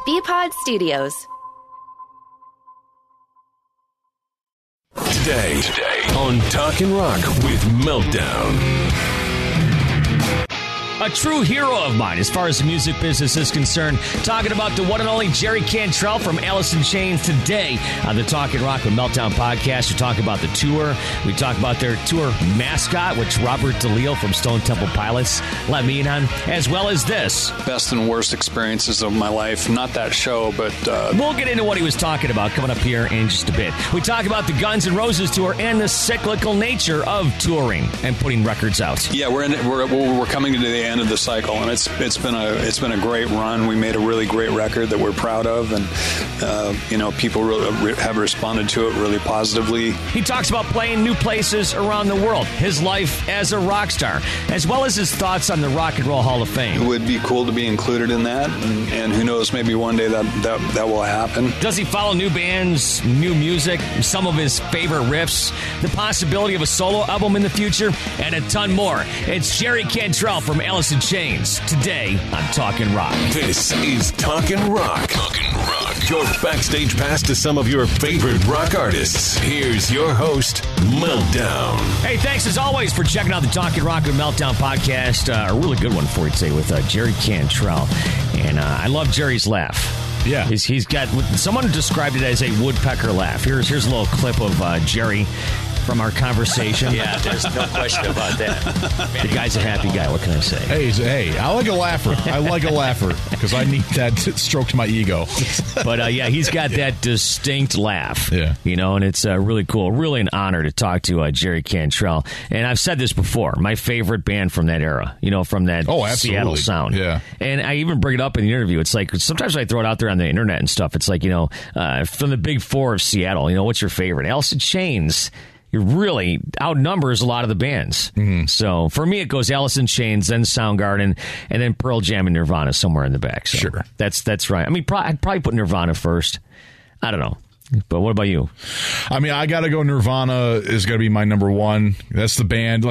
BPod Studios. Today on Talkin' Rock with Meltdown. A true hero of mine as far as the music business is concerned. Talking about the one and only Jerry Cantrell from Alice in Chains today on the Talkin' Rock with Meltdown podcast. We talk about the tour. We talk about their tour mascot, which Robert DeLeo from Stone Temple Pilots let me in on, as well as this. Best and worst experiences of my life. Not that show, but... We'll get into what he was talking about coming up here in just a bit. We talk about the Guns N' Roses tour and the cyclical nature of touring and putting records out. Yeah, we're coming to the end of the cycle, and it's been a great run. We made a really great record that we're proud of, and people really have responded to it really positively. He talks about playing new places around the world, his life as a rock star, as well as his thoughts on the Rock and Roll Hall of Fame. It would be cool to be included in that, and who knows, maybe one day that will happen. Does he follow new bands, new music, some of his favorite riffs, the possibility of a solo album in the future, and a ton more? It's Jerry Cantrell from Alice in Chains today on Talkin' Rock. This is Talkin' Rock. Talkin' Rock. Your backstage pass to some of your favorite rock artists. Here's your host, Meltdown. Hey, thanks as always for checking out the Talkin' Rock with Meltdown podcast. A really good one for you today with Jerry Cantrell. And I love Jerry's laugh. Yeah. He's got, someone described it as a woodpecker laugh. Here's a little clip of Jerry from our conversation. Yeah, there's no question about that. The guy's a happy guy. What can I say? Hey, I like a laugher. Because I need that to stroke my ego. But he's got that distinct laugh. Yeah. And it's really cool. Really an honor to talk to Jerry Cantrell. And I've said this before, my favorite band from that era, from that Seattle sound. Yeah. And I even bring it up in the interview. It's like, sometimes I throw it out there on the internet and stuff. It's like, from the big four of Seattle, what's your favorite? Alice in Chains. It really outnumbers a lot of the bands. Mm-hmm. So for me, it goes Alice in Chains, then Soundgarden, and then Pearl Jam and Nirvana somewhere in the back. So sure. That's right. I mean, I'd probably put Nirvana first. I don't know. But what about you? I mean, I got to go Nirvana is going to be my number one. That's the band.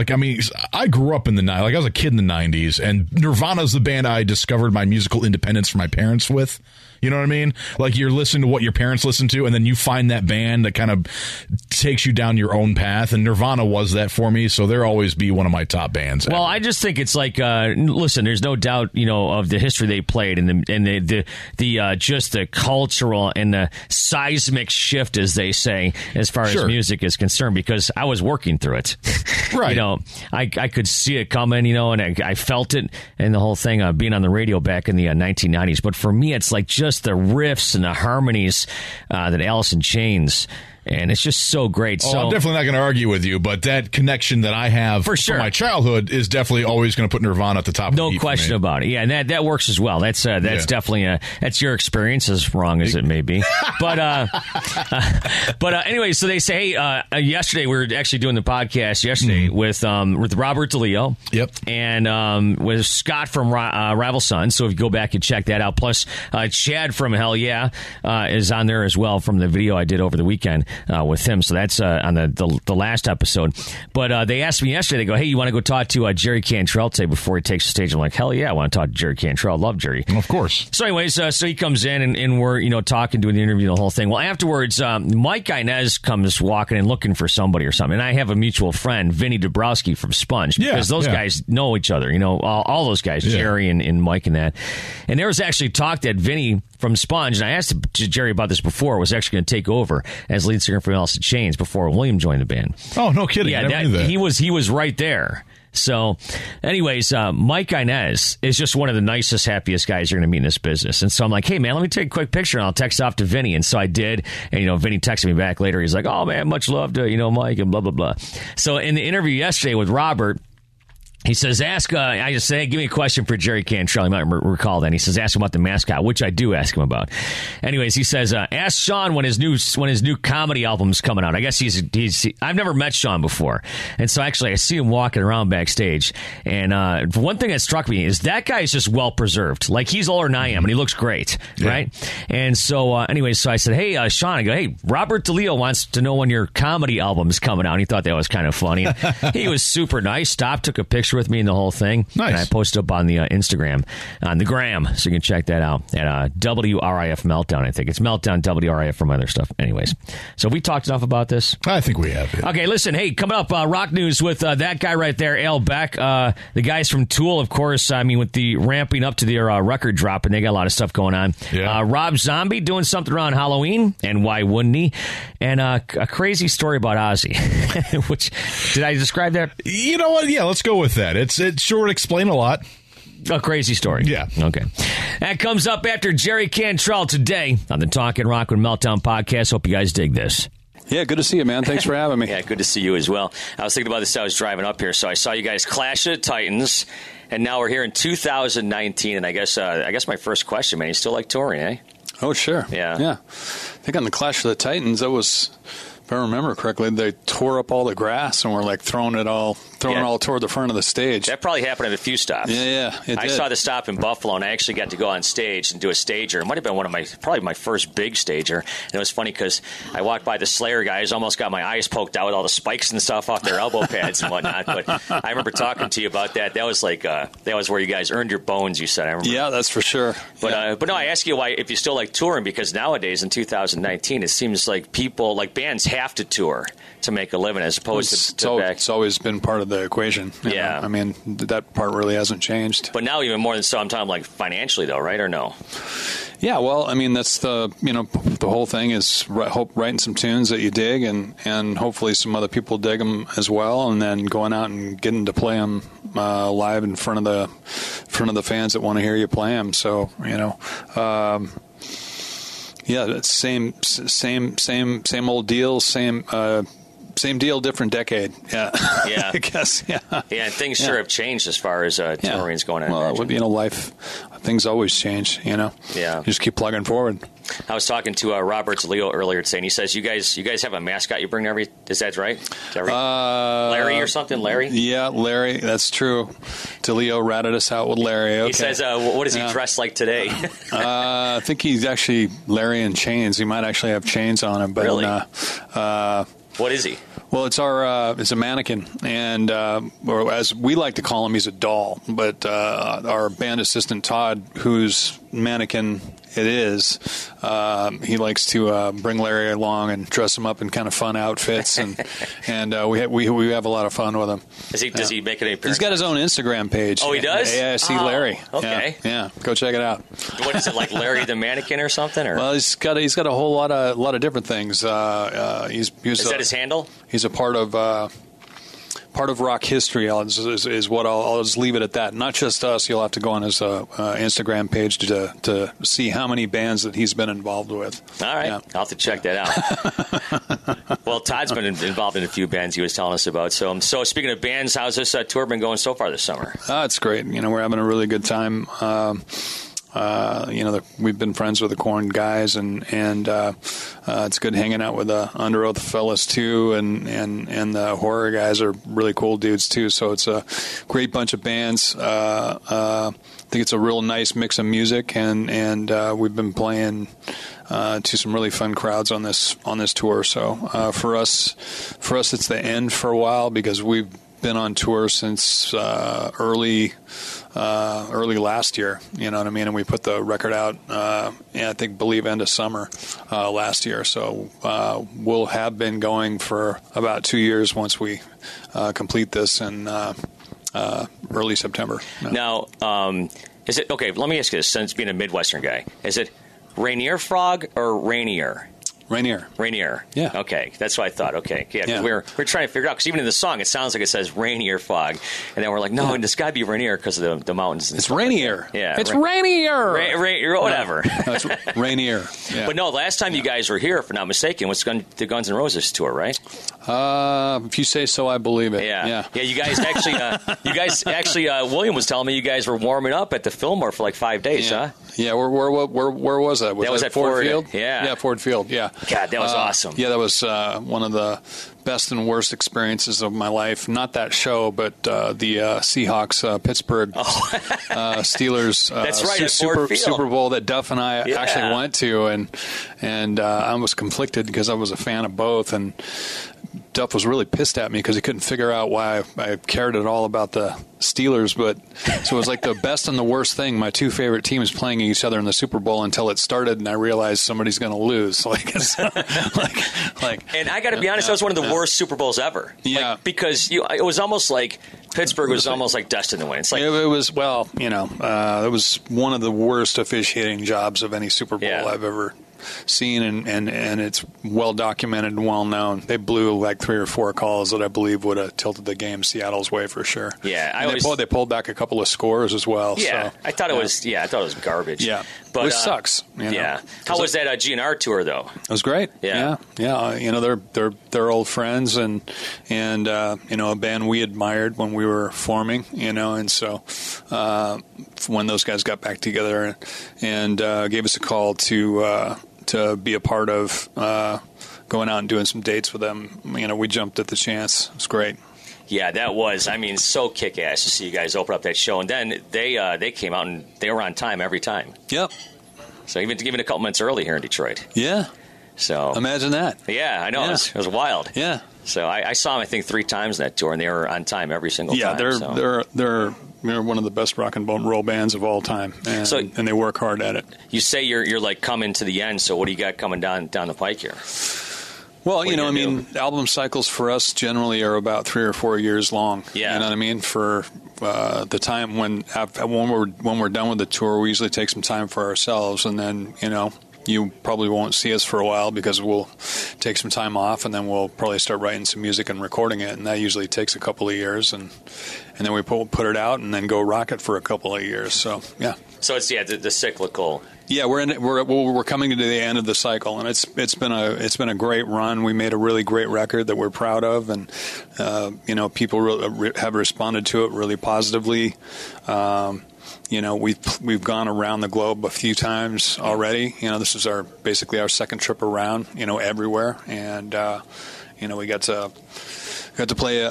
I grew up in the 90s. I was a kid in the 90s, and Nirvana is the band I discovered my musical independence from my parents with. You know what I mean? Like, you're listening to what your parents listen to, and then you find that band that kind of takes you down your own path, and Nirvana was that for me, so they'll always be one of my top bands. Well, I just think it's like, listen, there's no doubt, of the history they played and the just the cultural and the seismic shift, as they say, as far as music is concerned, because I was working through it. Right. I could see it coming, and I felt it, and the whole thing being on the radio back in the 1990s. But for me, it's like just the riffs and the harmonies that Alice in Chains, and it's just so great. Oh, so I'm definitely not going to argue with you, but that connection that I have for sure from my childhood is definitely always going to put Nirvana at the top. No of the question about it. Yeah, and that works as well. That's definitely that's your experience, as wrong as it may be. But anyway, so they say, hey, yesterday we were actually doing the podcast with Robert DeLeo. Yep. And with Scott from Rival Sons. So if you go back and check that out, plus Chad from Hell Yeah is on there as well from the video I did over the weekend. With him, so that's on the last episode. But they asked me yesterday, they go, hey, you want to go talk to Jerry Cantrell today before he takes the stage? I'm like, hell yeah, I want to talk to Jerry Cantrell. I love Jerry. Of course. So anyways, so he comes in and we're, talking, doing the interview, the whole thing. Well, afterwards, Mike Inez comes walking in looking for somebody or something. And I have a mutual friend, Vinny Dabrowski from Sponge, because those guys know each other, all those guys, Jerry and Mike and that. And there was actually talk that Vinny from Sponge, and I asked Jerry about this before, was actually going to take over as lead singer for Alice in Chains before William joined the band. Oh, no kidding. Yeah, he was right there. So, anyways, Mike Inez is just one of the nicest, happiest guys you're going to meet in this business. And so I'm like, hey, man, let me take a quick picture, and I'll text off to Vinny. And so I did. And, Vinny texted me back later. He's like, oh, man, much love to, Mike, and blah, blah, blah. So in the interview yesterday with Robert, he says, I just say, give me a question for Jerry Cantrell. You might recall that. He says, ask him about the mascot, which I do ask him about. Anyways, he says, ask Sean when his new comedy album's coming out. I guess I've never met Sean before. And so actually I see him walking around backstage. And one thing that struck me is that guy is just well preserved. Like, he's older than I am, and he looks great. Yeah. Right. And so anyways, so I said, hey, Sean, I go, hey, Robert DeLeo wants to know when your comedy album is coming out. And he thought that was kind of funny. He was super nice, stopped, took a picture picture with me and the whole thing. Nice. And I posted up on the Instagram, on the gram, so you can check that out at WRIF Meltdown, I think. It's Meltdown WRIF from other stuff. Anyways, so we talked enough about this. I think we have. Yeah. Okay, listen, hey, coming up, rock news with that guy right there, Al Beck. The guys from Tool, of course, I mean, with the ramping up to their record drop, and they got a lot of stuff going on. Yeah. Rob Zombie doing something around Halloween, and why wouldn't he? And a crazy story about Ozzy, which, did I describe that? You know what? Yeah, let's go with that. It sure would explain a lot. A crazy story. Yeah. Okay. That comes up after Jerry Cantrell today on the Talkin' Rock with Meltdown podcast. Hope you guys dig this. Yeah, good to see you, man. Thanks for having me. Yeah, good to see you as well. I was thinking about this as I was driving up here. So I saw you guys Clash of the Titans, and now we're here in 2019. And I guess my first question, man, you still like touring, eh? Oh, sure. Yeah. I think on the Clash of the Titans, that was, if I remember correctly, they tore up all the grass and were like throwing it all toward the front of the stage. That probably happened at a few stops. Yeah, it I did. saw the stop in Buffalo, and I actually got to go on stage and do a stager. It might have been probably my first big stager. And it was funny because I walked by the Slayer guys, almost got my eyes poked out with all the spikes and stuff off their elbow pads and whatnot. But I remember talking to you about that. That was that was where you guys earned your bones, you said. I remember. Yeah, that's for sure. But no, I ask you why if you still like touring, because nowadays in 2019 it seems like bands have to tour to make a living as opposed to back. It's always been part of the equation. you Yeah. know? I mean, that part really hasn't changed. But now even more than so, I'm talking like financially though, right, or no? Yeah, well, I mean, that's the whole thing is writing some tunes that you dig, and hopefully some other people dig them as well, and then going out and getting to play them live in front of the fans that want to hear you play them. So yeah, that's same old deal, same deal, different decade. Yeah, Yeah. I guess. Yeah, Yeah, and things sure have changed as far as touring's going. Well, life, things always change. Yeah. You just keep plugging forward. I was talking to Roberts Leo earlier today, and he says you guys have a mascot you bring every. Is that right? Larry or something? Larry? Yeah, Larry. That's true. DeLeo ratted us out with Larry. Okay. He says, "What does he dress like today?" I think he's actually Larry in chains. He might actually have chains on him. But, Really? What is he? Well, it's a mannequin, and or as we like to call him, he's a doll. But our band assistant Todd, whose mannequin it is, he likes to bring Larry along and dress him up in kind of fun outfits, and we have a lot of fun with him. Does he make any appearance? He's got his own Instagram page. Oh, he does? Yeah, see Larry. Okay. Yeah, go check it out. What is it, like Larry the Mannequin or something? Or? Well, he's got a whole lot of different things. Is that his handle? He's a part of rock history. Is what I'll just leave it at that. Not just us. You'll have to go on his Instagram page to see how many bands that he's been involved with. All right, Yeah. I'll have to check that out. Well, Todd's been involved in a few bands he was telling us about. So speaking of bands, how's this tour been going so far this summer? It's great. We're having a really good time. We've been friends with the Korn guys, and it's good hanging out with the Under Oath fellas too, and the Horror guys are really cool dudes too. So it's a great bunch of bands. I think it's a real nice mix of music, and we've been playing to some really fun crowds on this tour. So for us, it's the end for a while because we've been on tour since early last year, you know what I mean? And we put the record out, I believe end of summer last year. So we'll have been going for about 2 years once we complete this in early September. Now, is it okay? Let me ask you this: since being a Midwestern guy, is it Rainier Frog or Rainier? Rainier. Yeah. Okay, that's what I thought. Okay, yeah. 'Cause Yeah. we're trying to figure out because even in the song it sounds like it says Rainier Fog, and then we're like, no, it's got to be Rainier because of the mountains. And It's stuff like Rainier. that. Yeah, It's Rainier. Whatever. No, it's Rainier. Yeah. But no, last time you guys were here, if I'm not mistaken, was the Guns N' Roses tour, right? If you say so, I believe it. Yeah. You guys actually, William was telling me you guys were warming up at the Fillmore for like 5 days, huh? Yeah, where was that? That was at Ford Ford. Field? Yeah. Ford Field, yeah. God, that was awesome. Yeah, that was one of the best and worst experiences of my life. Not that show, but the Seahawks Pittsburgh Steelers That's right, at Ford Field. Super Bowl that Duff and I actually went to, and I was conflicted because I was a fan of both, and Duff was really pissed at me because he couldn't figure out why I cared at all about the Steelers. But so it was like the best and the worst thing. My two favorite teams playing each other in the Super Bowl until it started, and I realized somebody's going to lose. Like, and I got to be honest, that was one of the worst Super Bowls ever. Yeah, like, because it was almost like Pittsburgh was almost like destined to win. It's like it was. Well, it was one of the worst officiating jobs of any Super Bowl I've ever seen, and it's well documented and well known. They blew like 3 or 4 calls that I believe would have tilted the game Seattle's way for sure. Yeah, they pulled back a couple of scores as well. Yeah, so, I thought it was garbage. Yeah, but which sucks. Yeah, how was that GNR tour though? It was great. Yeah. They're old friends, and a band we admired when we were forming. And so when those guys got back together and gave us a call to be a part of going out and doing some dates with them, we jumped at the chance. It was great. Yeah, that was, so kick-ass to see you guys open up that show. And then they came out and they were on time every time. Yep. So even a couple minutes early here in Detroit. Yeah. So imagine that. Yeah, I know. Yeah. It was wild. Yeah. So I saw them, I think, 3 times in that tour, and they were on time every single time. Yeah, they're one of the best rock and roll bands of all time, and they work hard at it. You say you're like coming to the end, so what do you got coming down the pike here? Well, album cycles for us generally are about 3 or 4 years long. Yeah. You know what I mean? For the time when we're done with the tour, we usually take some time for ourselves, and then, you probably won't see us for a while because we'll take some time off, and then we'll probably start writing some music and recording it, and that usually takes a couple of years, and then we put it out and then go rock it for a couple of years. So yeah. So it's the cyclical. Yeah, we're coming to the end of the cycle, and it's been a great run. We made a really great record that we're proud of, and people have responded to it really positively. We've gone around the globe a few times already. This is basically our second trip around. Everywhere, and we got to play.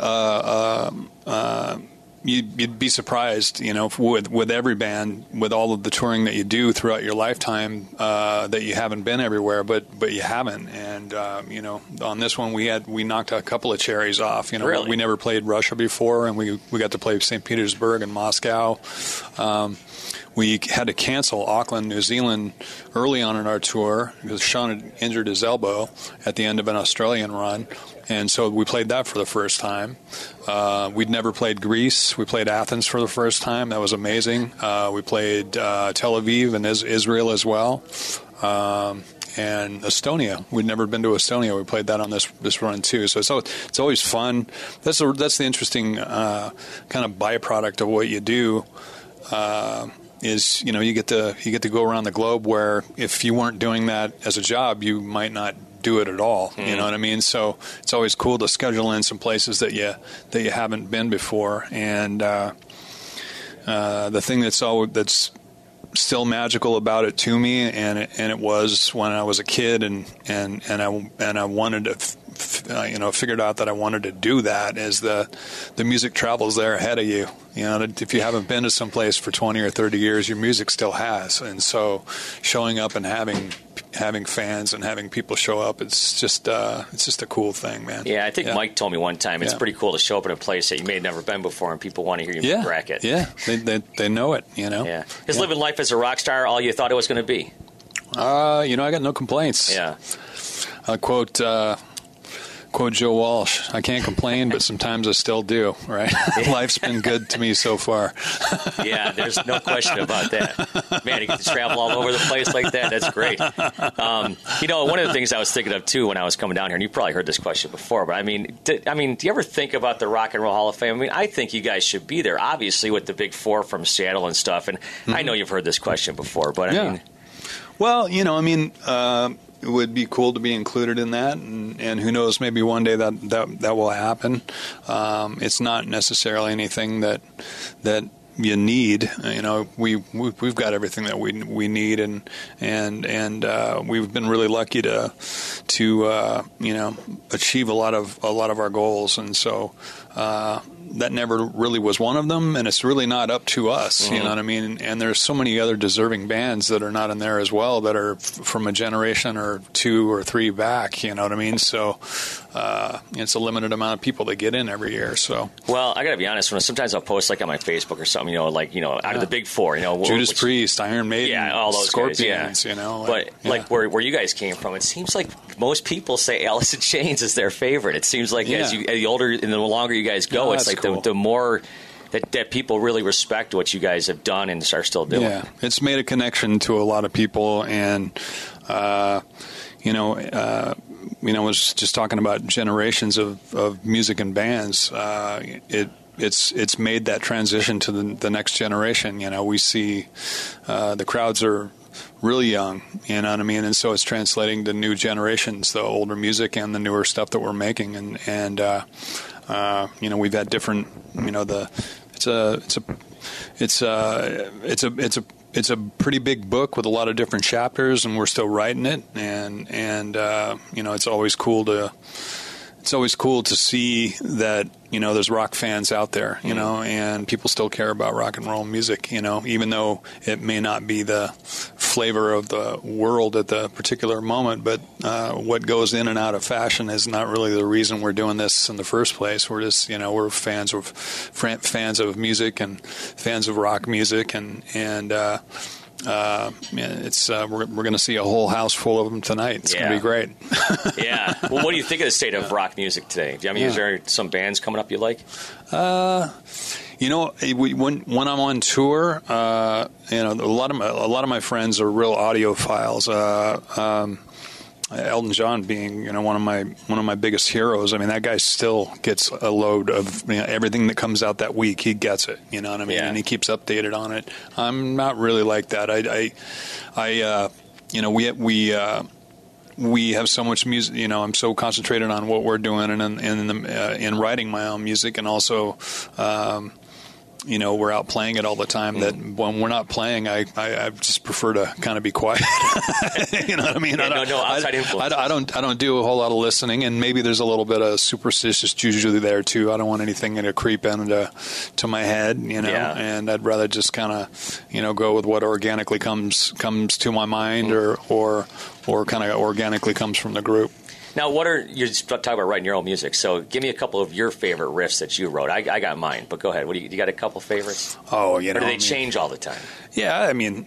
You'd be surprised, with every band, with all of the touring that you do throughout your lifetime, that you haven't been everywhere, but you haven't. And on this one, we knocked a couple of cherries off. Really? We never played Russia before, and we got to play St. Petersburg and Moscow. We had to cancel Auckland, New Zealand early on in our tour because Sean had injured his elbow at the end of an Australian run. And so we played that for the first time. We'd never played Greece. We played Athens for the first time. That was amazing. We played Tel Aviv and Israel as well. And Estonia. We'd never been to Estonia. We played that on this run too. So it's always fun. That's the interesting kind of byproduct of what you do. Is you get to go around the globe, where if you weren't doing that as a job, you might not do it at all. Mm. You know what I mean? So it's always cool to schedule in some places that you haven't been before. And the thing that's still magical about it to me, and it was when I was a kid, and I wanted to figured out that I wanted to do that, is the music travels there ahead of you. If you haven't been to some place for 20 or 30 years, your music still has. And so showing up and having fans and having people show up, it's just a cool thing, man. Yeah, I think Mike told me one time it's pretty cool to show up in a place that you may have never been before and people want to hear you bracket. Yeah, they know it, Yeah. Is living life as a rock star all you thought it was going to be? I got no complaints. Yeah. Quote Joe Walsh, I can't complain, but sometimes I still do, right? Life's been good to me so far. Yeah, there's no question about that. Man, you get to travel all over the place like that. That's great. One of the things I was thinking of, too, when I was coming down here, and you probably heard this question before, but do you ever think about the Rock and Roll Hall of Fame? I think you guys should be there, obviously, with the Big Four from Seattle and stuff. And I know you've heard this question before, but Well, it would be cool to be included in that, and who knows, maybe one day that will happen. It's not necessarily anything that you need. We've got everything that we need, and we've been really lucky to achieve a lot of our goals, and so never really was one of them, and it's really not up to us. You know what I mean? And there's so many other deserving bands that are not in there as well that are from a generation or 2 or 3 back. You know what I mean? So it's a limited amount of people that get in every year. So well, I got to be honest. Sometimes I'll post like on my Facebook or something. Out of the big 4. Judas Priest, Iron Maiden, all those Scorpions. Guys, but where you guys came from, it seems like most people say Alice in Chains is their favorite. It seems like as the older and the longer you guys go, it's like cool. the more that people really respect what you guys have done and are still doing. Yeah, it's made a connection to a lot of people, and I was just talking about generations of music and bands. It's made that transition to the next generation. We see the crowds are really young, you know what I mean? And so it's translating to new generations, the older music and the newer stuff that we're making. And we've had different, it's a pretty big book with a lot of different chapters, and we're still writing it. And it's always cool to see that, there's rock fans out there, and people still care about rock and roll music, even though it may not be the flavor of the world at the particular moment. But what goes in and out of fashion is not really the reason we're doing this in the first place. We're just, we're fans of music and fans of rock music, and we're going to see a whole house full of them tonight. It's going to be great. Yeah. Well, what do you think of the state of rock music today? Is there some bands coming up you like? When I'm on tour, a lot of my friends are real audiophiles. Elton John being, one of my biggest heroes. I mean, that guy still gets a load of everything that comes out that week. He gets it, you know what I mean, and he keeps updated on it. I'm not really like that. We have so much music. I'm so concentrated on what we're doing and in writing my own music, and also. We're out playing it all the time, that when we're not playing, I just prefer to kind of be quiet. You know what I mean? Yeah, no outside influence. I don't do a whole lot of listening, and maybe there's a little bit of superstitious juju there too. I don't want anything to creep into my head, and I'd rather just kind of, go with what organically comes to my mind, or kind of organically comes from the group. Now, you're talking about writing your own music, so give me a couple of your favorite riffs that you wrote. I got mine, but go ahead. What do you got a couple favorites? Oh, or do they change all the time? Yeah, I mean,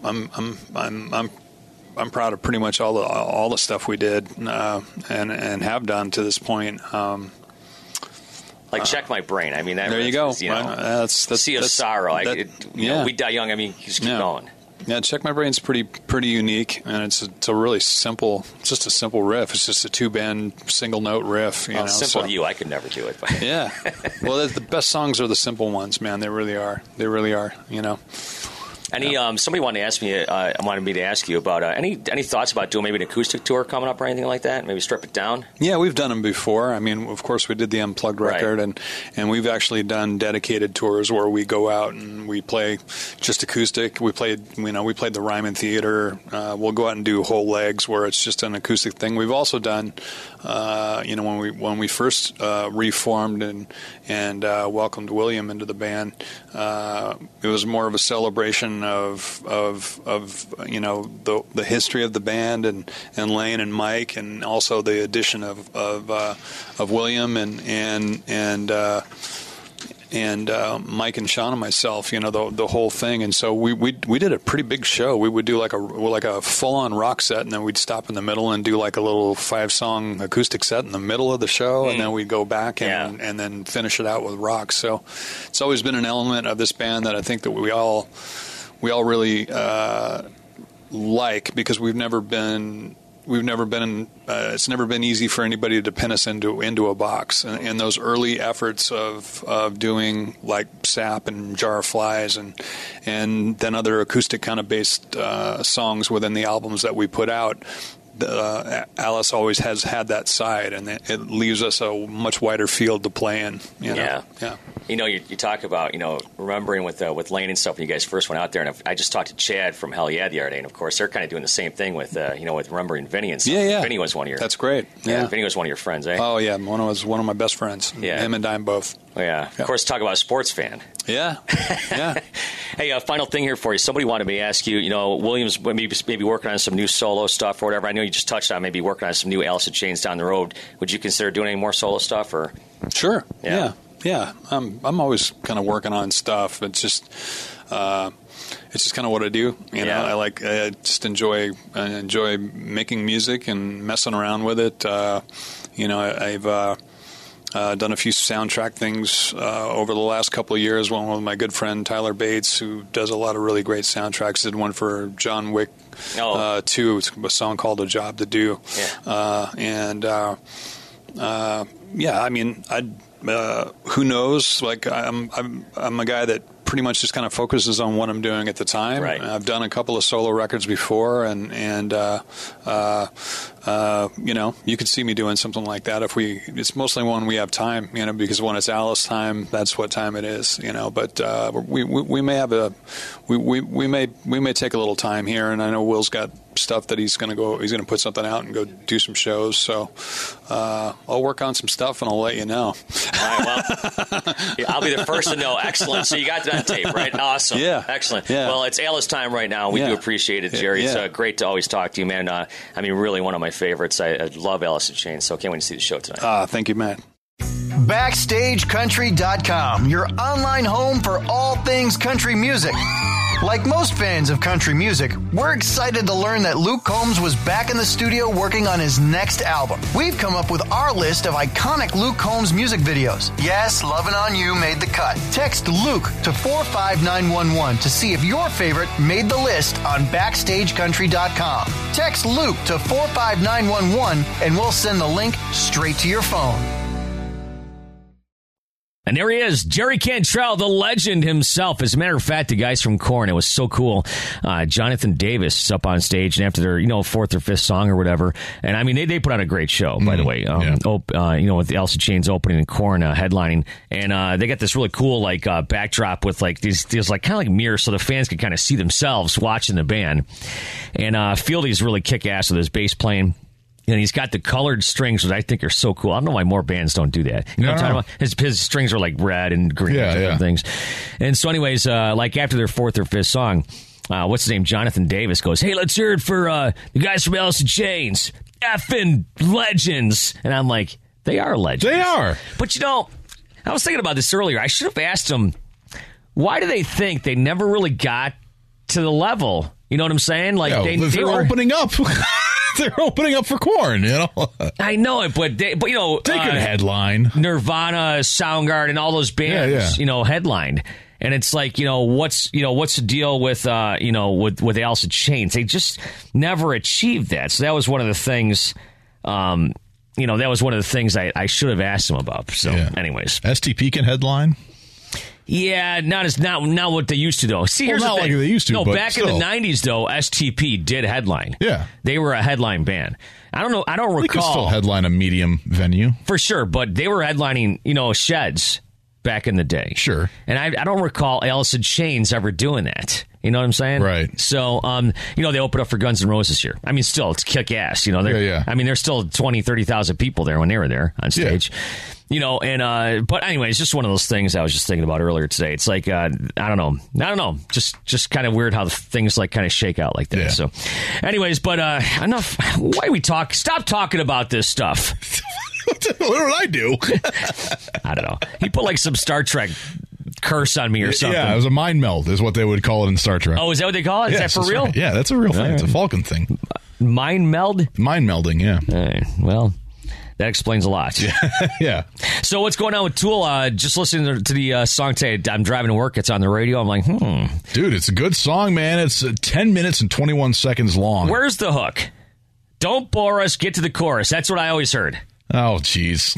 I'm proud of pretty much all the stuff we did and have done to this point. Like Check My Brain. I mean, there you go. That's Sea of Sorrow. We Die Young. I mean, just keep going. Yeah, Check My Brain's pretty unique, and it's a really simple, just a simple riff. It's just a 2-band single note riff. Simple to you, I could never do it. But. Yeah, well, the best songs are the simple ones, man. They really are. They really are. Somebody wanted me to ask you about any thoughts about doing maybe an acoustic tour coming up or anything like that? Maybe strip it down? Yeah, we've done them before. I mean, of course, we did the Unplugged record, and we've actually done dedicated tours where we go out and we play just acoustic. We played the Ryman Theater. We'll go out and do whole legs where it's just an acoustic thing. We've also done, when we first reformed and welcomed William into the band, it was more of a celebration of the history of the band and Lane and Mike, and also the addition of William and Mike and Sean and myself, the whole thing. And so we did a pretty big show. We would do like a full-on rock set, and then we'd stop in the middle and do like a little 5-song acoustic set in the middle of the show, and then we'd go back and then finish it out with rock. So it's always been an element of this band that I think that we all really like, because it's never been easy for anybody to pin us into a box. And those early efforts of doing like Sap and Jar of Flies and then other acoustic kind of based songs within the albums that we put out, Alice always has had that side, and it leaves us a much wider field to play in. You know? Yeah. You talk about, remembering with Lane and stuff when you guys first went out there, and I just talked to Chad from Hell Yeah the other day, and of course they're kind of doing the same thing with, with remembering Vinny and stuff. Yeah. Vinny was one of your... That's great. Yeah. Vinny was one of your friends, eh? Oh, yeah. Mono was one of my best friends. Yeah. Him and Dime both. Oh, yeah. Of course, talk about a sports fan. Yeah. Hey, final thing here for you. Somebody wanted me to ask you, Williams maybe working on some new solo stuff or whatever. I know you just touched on maybe working on some new Alice in Chains down the road. Would you consider doing any more solo stuff? Or? Sure. Yeah. I'm always kind of working on stuff. It's just kind of what I do. I just enjoy making music and messing around with it. I've done a few soundtrack things over the last couple of years. One with my good friend Tyler Bates, who does a lot of really great soundtracks. Did one for John Wick 2. It's a song called "A Job to Do." Who knows? Like I'm a guy that pretty much just kind of focuses on what I'm doing at the time. Right. I've done a couple of solo records before, and you could see me doing something like that it's mostly when we have time, because when it's Alice time, that's what time it is, but we may have we may take a little time here, and I know Will's got stuff that he's going to put something out and go do some shows, so I'll work on some stuff and I'll let you know. All right, well, I'll be the first to know. Excellent. So you got that on tape, right? Awesome. Yeah. Excellent. Yeah. Well, it's Alice time right now. We do appreciate it, Jerry. Yeah. It's great to always talk to you, man. Really one of my favorites. I love Alice in Chains, so can't wait to see the show tonight. Thank you, Matt. BackstageCountry.com, your online home for all things country music. Like most fans of country music, we're excited to learn that Luke Combs was back in the studio working on his next album. We've come up with our list of iconic Luke Combs music videos. Yes, Lovin' On You made the cut. Text Luke to 45911 to see if your favorite made the list on BackstageCountry.com. Text Luke to 45911 and we'll send the link straight to your phone. And there he is, Jerry Cantrell, the legend himself. As a matter of fact, the guys from Korn, it was so cool. Jonathan Davis is up on stage, and after their, fourth or fifth song or whatever, and I mean, they put on a great show, by the way. With the Alice in Chains opening and Korn headlining, and they got this really cool backdrop with these kind of like mirrors, so the fans can kind of see themselves watching the band. And Fieldy's really kick ass with his bass playing. And he's got the colored strings, which I think are so cool. I don't know why more bands don't do that. You know what I'm talking about? His strings are like red and green and different things. And so anyways, after their fourth or fifth song, what's his name? Jonathan Davis goes, "Hey, let's hear it for the guys from Alice in Chains. Effing legends." And I'm like, they are legends. They are. But I was thinking about this earlier. I should have asked them, why do they think they never really got to the level? You know what I'm saying? They're opening up. They're opening up for Korn, I know it, but they could headline. Nirvana, Soundgarden, and all those bands, headlined. And it's like, what's the deal with with Alice in Chains? They just never achieved that. So that was one of the things, I should have asked them about. So, anyways, STP can headline. Yeah, not what they used to, though. See, here's the thing. Like they used to. No, but back still. in the 90s, though, STP did headline. Yeah. They were a headline band. I don't know. I don't recall. They could still headline a medium venue. For sure, but they were headlining, sheds back in the day. Sure. And I don't recall Alice in Chains ever doing that. You know what I'm saying? Right. So, they opened up for Guns N' Roses here. I mean, still, it's kick-ass. I mean, there's still 20, 30,000 people there when they were there on stage. Yeah. But anyway, it's just one of those things I was just thinking about earlier today. It's like, I don't know. Just kind of weird how the things kind of shake out like that. Yeah. So anyways, but enough. Why do we talk? Stop talking about this stuff. What did I do? I don't know. He put some Star Trek curse on me or something. Yeah, it was a mind meld is what they would call it in Star Trek. Oh, is that what they call it? Is that for real? Right. Yeah, that's a real thing. Right. It's a Falcon thing. Mind meld? Mind melding, yeah. All right. Well, that explains a lot. Yeah. So what's going on with Tool? Just listening to the song today. I'm driving to work. It's on the radio. I'm like, Dude, it's a good song, man. It's 10 minutes and 21 seconds long. Where's the hook? Don't bore us. Get to the chorus. That's what I always heard. Oh, jeez.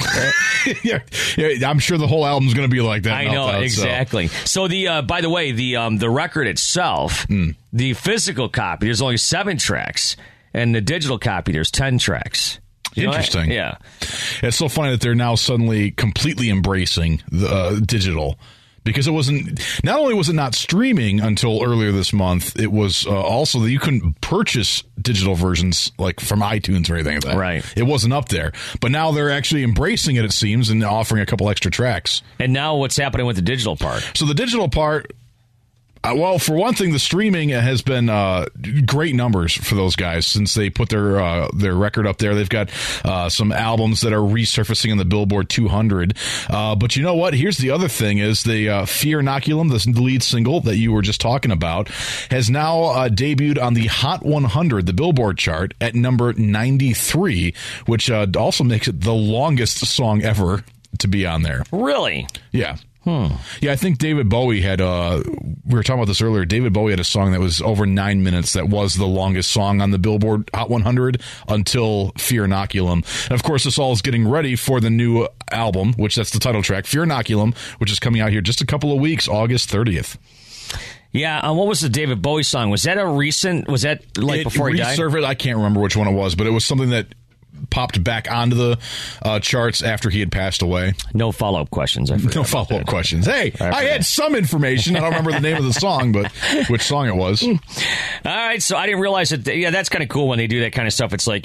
Yeah, I'm sure the whole album's going to be like that. I know, exactly. So the by the way, the record itself, the physical copy, there's only 7 tracks. and the digital copy, there's 10 tracks. You know Interesting. that? Yeah. It's so funny that they're now suddenly completely embracing the digital. Because it wasn't, not only was it not streaming until earlier this month, it was also that you couldn't purchase digital versions like from iTunes or anything like that. Right. It wasn't up there. But now they're actually embracing it seems, and offering a couple extra tracks. And now what's happening with the digital part? So the digital part, well, for one thing, the streaming has been great numbers for those guys since they put their record up there. They've got some albums that are resurfacing in the Billboard 200. But you know what? Here's the other thing: is the Fear Inoculum, the lead single that you were just talking about, has now debuted on the Hot 100, the Billboard chart, at number 93, which also makes it the longest song ever to be on there. Really? Yeah. Yeah, I think David Bowie had, we were talking about this earlier, David Bowie had a song that was over 9 minutes that was the longest song on the Billboard Hot 100 until Fear Inoculum. And of course, this all is getting ready for the new album, which that's the title track, Fear Inoculum, which is coming out here just a couple of weeks, August 30th. Yeah, what was the David Bowie song? Was that was that like before he died? I can't remember which one it was, but it was something that popped back onto the charts after he had passed away. No follow-up questions. No follow-up questions. Hey, I had some information. I don't remember the name of the song, but which song it was. All right, so I didn't realize that. Yeah, that's kind of cool when they do that kind of stuff. It's like,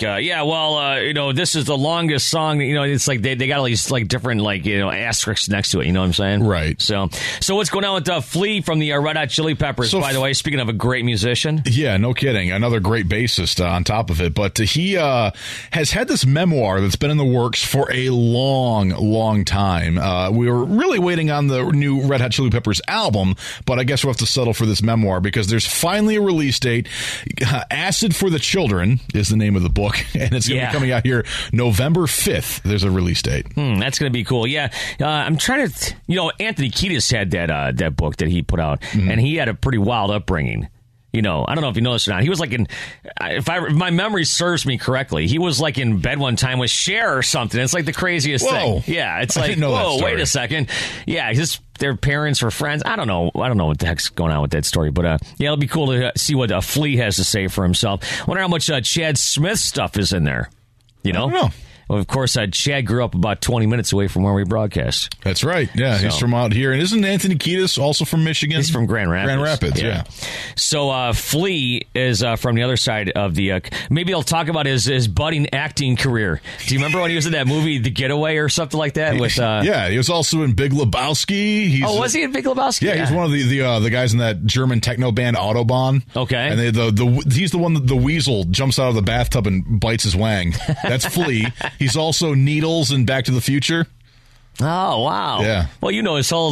this is the longest song. You know, it's like they got all these like different asterisks next to it. You know what I'm saying? Right. So what's going on with Flea from the Red Hot Chili Peppers? By the way, speaking of a great musician. Yeah, no kidding. Another great bassist on top of it. But he has had this memoir that's been in the works for a long, long time. We were really waiting on the new Red Hot Chili Peppers album, but I guess we'll have to settle for this memoir because there's finally a release date. Acid for the Children is the name of the book, and it's going to be coming out here November 5th. There's a release date. That's going to be cool. Yeah. I'm trying to, Anthony Kiedis had that book that he put out, and he had a pretty wild upbringing. I don't know if you know this or not. He was like if my memory serves me correctly, he was like in bed one time with Cher or something. It's like the craziest thing. Yeah, it's like, whoa, wait a second. Yeah, their parents were friends. I don't know what the heck's going on with that story, but it'll be cool to see what Flea has to say for himself. I wonder how much Chad Smith stuff is in there. I don't know. Well, of course, Chad grew up about 20 minutes away from where we broadcast. That's right. Yeah, he's from out here. And isn't Anthony Kiedis also from Michigan? He's from Grand Rapids. Grand Rapids, yeah. So Flea is from the other side of the... maybe he'll talk about his budding acting career. Do you remember when he was in that movie, The Getaway, or something like that? With yeah, he was also in Big Lebowski. Was he in Big Lebowski? Yeah, he's one of the guys in that German techno band Autobahn. Okay. And he's the one that the weasel jumps out of the bathtub and bites his wang. That's Flea. He's also Needles in Back to the Future. Oh, wow. Yeah. Well, his whole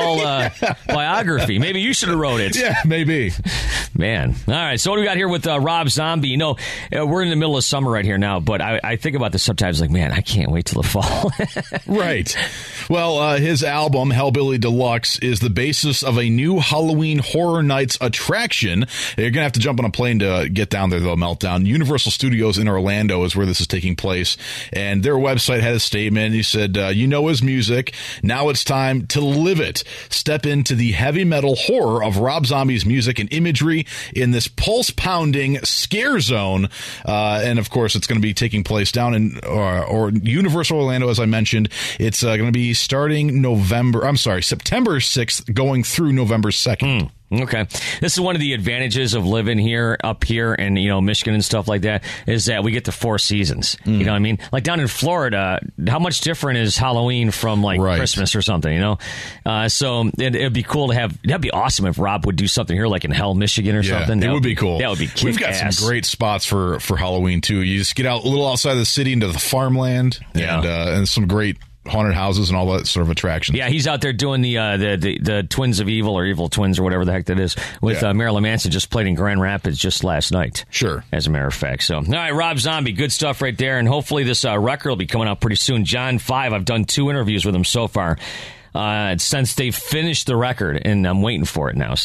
biography. Maybe you should have wrote it. Yeah, maybe. Man. All right. So what do we got here with Rob Zombie? We're in the middle of summer right here now, but I think about this sometimes like, man, I can't wait till the fall. Right. Well, his album, Hellbilly Deluxe, is the basis of a new Halloween Horror Nights attraction. You're going to have to jump on a plane to get down there, though, Meltdown. Universal Studios in Orlando is where this is taking place, and their website had a statement. He said, his music. Now it's time to live it. Step into the heavy metal horror of Rob Zombie's music and imagery in this pulse-pounding scare zone. And, of course, it's going to be taking place down in Universal Orlando, as I mentioned. It's going to be starting September 6th, going through November 2nd. Okay. This is one of the advantages of living up here in, Michigan and stuff like that, is that we get the 4 seasons. You know what I mean? Like down in Florida, how much different is Halloween from Christmas or something, So it'd be cool to that'd be awesome if Rob would do something here like in Hell, Michigan or something. It would be cool. That would be kick-ass. We've got some great spots for Halloween too. You just get out a little outside the city into the farmland and some great haunted houses and all that sort of attractions. Yeah, he's out there doing the Twins of Evil or Evil Twins or whatever the heck that is with Marilyn Manson. Just played in Grand Rapids just last night. Sure. As a matter of fact. So, all right, Rob Zombie, good stuff right there. And hopefully this record will be coming out pretty soon. John 5, I've done 2 interviews with him so far since they finished the record, and I'm waiting for it now. So yeah.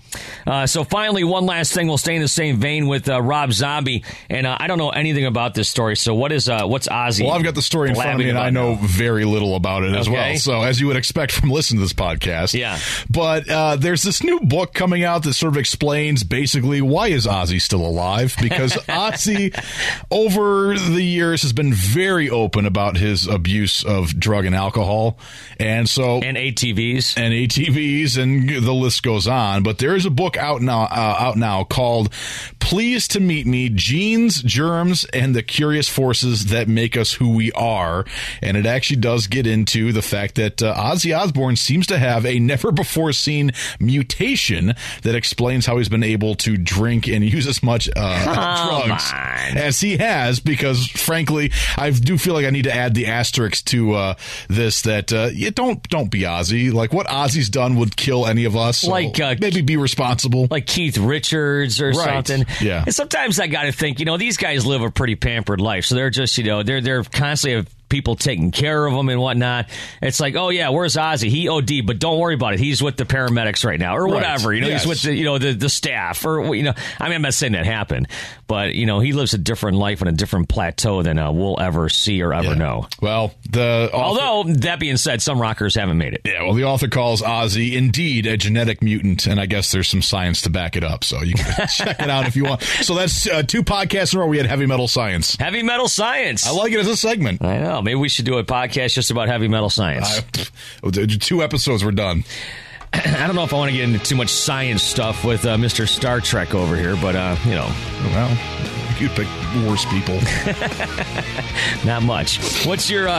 So finally, one last thing. We'll stay in the same vein with Rob Zombie, and I don't know anything about this story. So what's Ozzy? Well, I've got the story in front of me, and I know very little about it as well. So as you would expect from listening to this podcast, yeah. But there's this new book coming out that sort of explains basically why is Ozzy still alive? Because Ozzy, over the years, has been very open about his abuse of drug and alcohol, and ATVs, and the list goes on. But there is a book out now called Pleased to Meet Me, Genes, Germs, and the Curious Forces That Make Us Who We Are. And it actually does get into the fact that Ozzy Osbourne seems to have a never-before-seen mutation that explains how he's been able to drink and use as much drugs as he has, because, frankly, I do feel like I need to add the asterisk to this that you don't be Ozzy. Like, what Ozzy's done would kill any of us. So maybe be responsible. Like Keith Richards or something. Yeah. And sometimes I got to think, these guys live a pretty pampered life. So they're just, they're constantly people taking care of them and whatnot. It's like, oh yeah, where's Ozzy? He OD, but don't worry about it. He's with the paramedics right now, or whatever. Yes. He's with the staff, or I mean, I'm not saying that happened, but he lives a different life on a different plateau than we'll ever see or ever know. Well, although that being said, some rockers haven't made it. Yeah. Well, the author calls Ozzy indeed a genetic mutant, and I guess there's some science to back it up. So you can check it out if you want. So that's 2 podcasts in a row. We had heavy metal science. Heavy metal science. I like it as a segment. I know. Maybe we should do a podcast just about heavy metal science. 2 episodes were done. I don't know if I want to get into too much science stuff with Mr. Star Trek over here, but, Well, you pick worse people. Not much. What's your,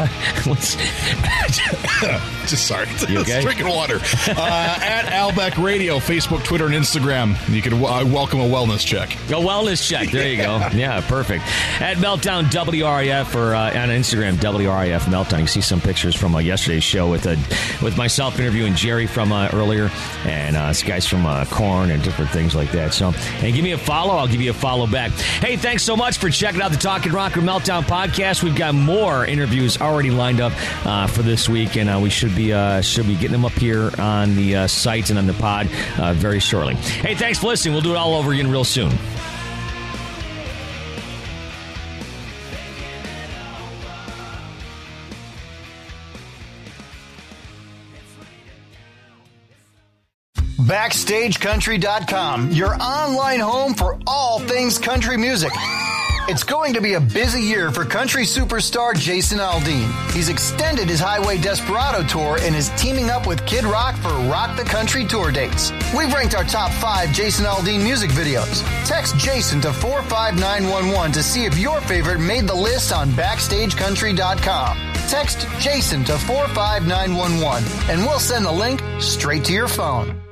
Just sorry. You okay? Drinking water. At Albeck Radio, Facebook, Twitter, and Instagram. You can welcome a wellness check. A wellness check. There you go. Yeah, perfect. At Meltdown WRIF, or on Instagram, WRIF Meltdown. You can see some pictures from yesterday's show with myself interviewing Jerry from earlier, and guys from Korn and different things like that. So, and give me a follow. I'll give you a follow back. Hey, thanks so much for checking out the Talkin' Rocker Meltdown podcast. We've got more interviews already lined up for this week, and we should be getting them up here on the site and on the pod very shortly. Hey, thanks for listening. We'll do it all over again real soon. BackstageCountry.com, your online home for all things country music. It's going to be a busy year for country superstar Jason Aldean. He's extended his Highway Desperado tour and is teaming up with Kid Rock for Rock the Country tour dates. We've ranked our top 5 Jason Aldean music videos. Text Jason to 45911 to see if your favorite made the list on BackstageCountry.com. Text Jason to 45911 and we'll send the link straight to your phone.